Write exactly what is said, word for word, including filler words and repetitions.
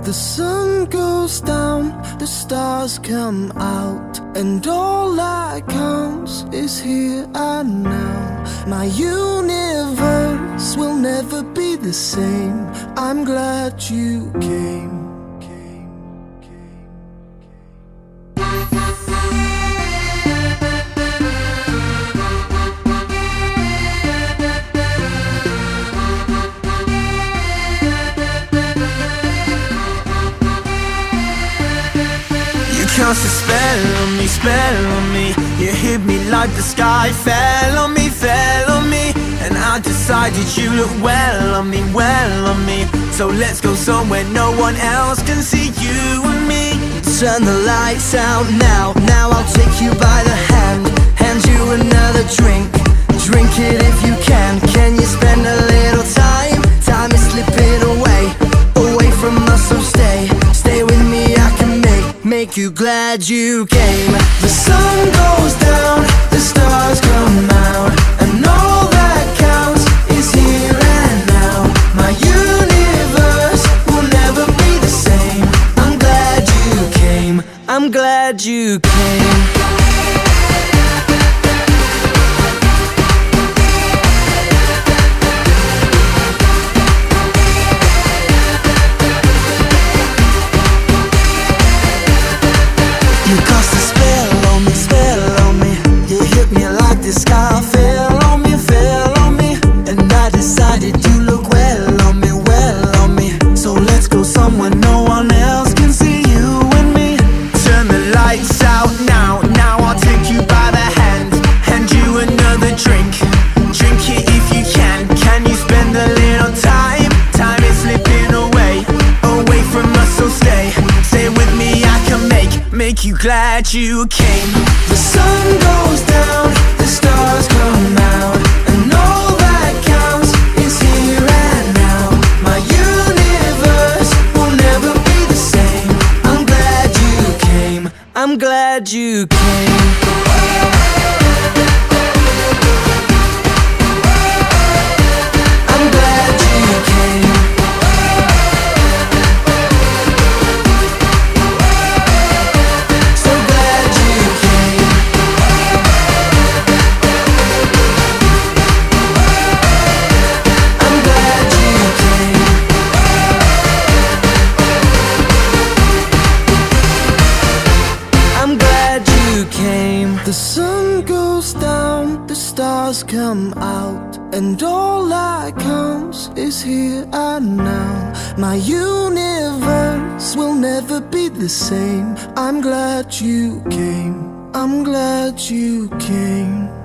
The sun goes down, the stars come out, and all that counts is here and now. My universe will never be the same. I'm glad you came. Cast a spell on me, spell on me. You hit me like the sky fell on me, fell on me. And I decided you look well on me, well on me. So let's go somewhere no one else can see you and me. Turn the lights out now, now I'll take you by the hand, hand you another drink. Drink it if you can. Can you spend a little time? Time is slipping away, away from us, so stay. Stay with me, I can make, make you glad you came. The sun goes down, the stars come out, and all that counts is here and now. My universe will never be the same. I'm glad you came. I'm glad you came. You cast a spell on me, spell on me. You hit me like the sky fell on me, fell on me. And I decided you look well on me, well on me. So let's go somewhere no one else can see you and me. Turn the lights out now, now I'll take you by the hand, hand you another drink. Drink it if you can. Can you spend a little time? Time is slipping away, away from us, so stay. Stay with me, I can make, make you glad you came. The sun goes down, the stars come out, and all that counts is here and now. My universe will never be the same. I'm glad you came. I'm glad you came. I'm glad you came. So glad you came. I'm glad you came. I'm glad you came. The sun goes down, the stars come out, and all that counts is here and now. My universe will never be the same. I'm glad you came. I'm glad you came.